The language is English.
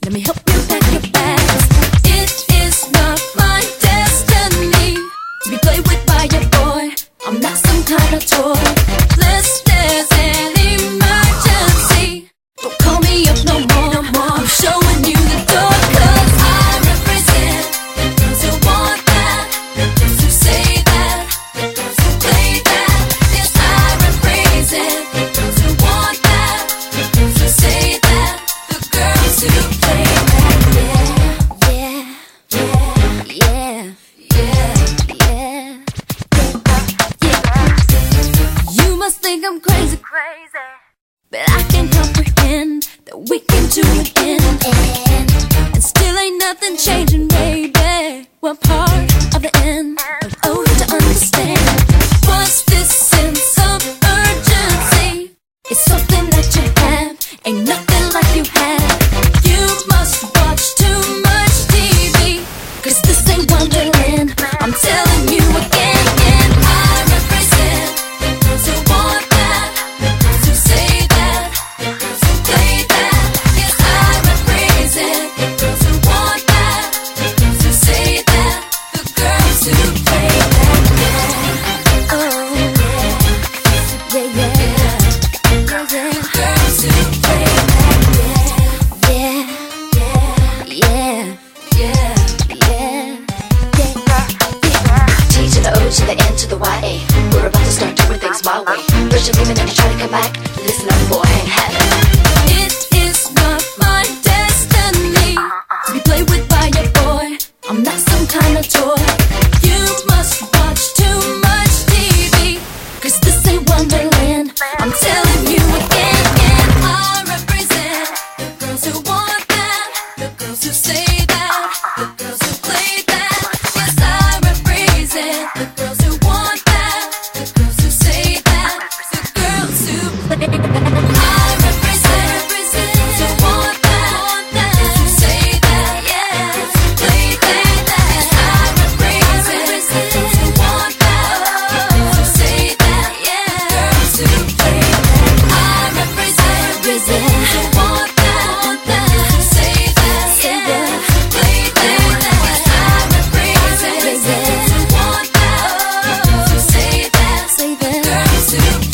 Let me help you pack your bags. It is not my destiny to be played with by your boy. I'm not some kind of toy. Unless there's an emergency, don't call me up no more. I'm showing you the door, 'cause I represent the girls who want that, the girls who say that, the girls who play that. Yes, I represent the girls who want that, the girls who say that, the girls who play that. Yeah, yeah, yeah, yeah, yeah, yeah. You must think I'm crazy, but I can comprehend that we can do it again. And still ain't nothing changing, baby. We're part of the end, but oh, to understand. What's this sense of urgency? It's something that you have, ain't nothing like you had. You must watch too much TV, 'cause this ain't Wonderland. I'm telling you again, and I represent the girls who want that, the girls who say that, the girls who play that. Yes, I represent the girls who want that, the girls who say that, the girls who play that. Yeah, oh yeah, yeah, yeah, yeah. Girls who play that. Yeah, yeah, yeah, yeah, yeah, yeah. T to the O to the N to the YA. We're about to start doing things my way. First you're leaving and you try to come back. Listen up, boy, I ain't having it. It is not my destiny to be played with by your boy. I'm not some kind of toy. You must watch too much TV, 'cause this ain't Wonderland. I'm telling you again, and I represent the girls who want that, the girls who say that, the girls who play that. Yes, I represent the girls who want that, the girls who say that, the girls who play that. I represent the girls who want that, the girls who say that, yeah, the girls who play that. Yes, I represent the girls who want that, the girls who say that, yeah, the girls who play that. I represent the girls who want that, the girls who say that, yeah, the girls who play that. Yes, I represent the girls who want that, the girls who say that, the girls who